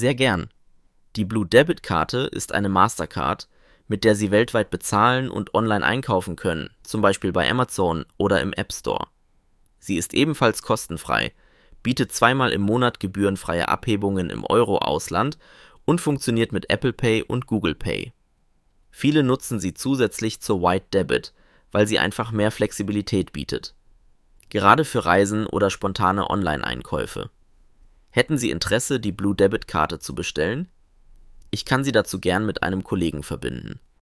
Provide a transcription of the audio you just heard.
Sehr gern. Die Blue Debit Karte ist eine Mastercard, mit der Sie weltweit bezahlen und online einkaufen können, zum Beispiel bei Amazon oder im App Store. Sie ist ebenfalls kostenfrei, bietet zweimal im Monat gebührenfreie Abhebungen im Euro-Ausland und funktioniert mit Apple Pay und Google Pay. Viele nutzen sie zusätzlich zur White Debit, weil sie einfach mehr Flexibilität bietet. Gerade für Reisen oder spontane Online-Einkäufe. Hätten Sie Interesse, die Blue Debit Karte zu bestellen? Ich kann Sie dazu gern mit einem Kollegen verbinden.